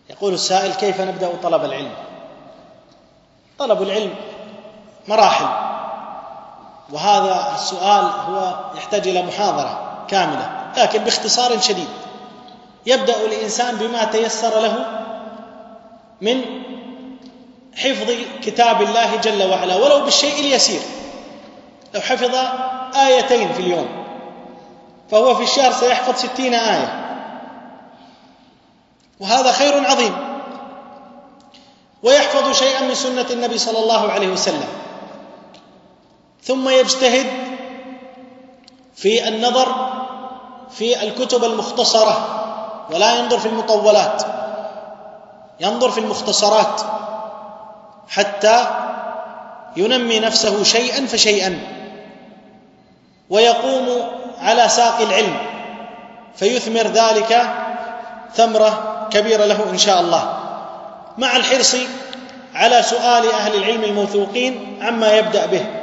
يقول السائل: كيف نبدأ طلب العلم؟ طلب العلم مراحل، وهذا السؤال هو يحتاج إلى محاضرة كاملة، لكن باختصار شديد: يبدأ الإنسان بما تيسر له من حفظ كتاب الله جل وعلا ولو بالشيء اليسير. لو حفظ 2 في اليوم فهو في الشهر سيحفظ 60 آية، وهذا خير عظيم. ويحفظ شيئا من سنة النبي صلى الله عليه وسلم، ثم يجتهد في النظر في الكتب المختصرة، ولا ينظر في المطولات، ينظر في المختصرات حتى ينمي نفسه شيئا فشيئا، ويقوم على ساق العلم فيثمر ذلك ثمرة كبيرة له إن شاء الله، مع الحرص على سؤال أهل العلم الموثوقين عما يبدأ به،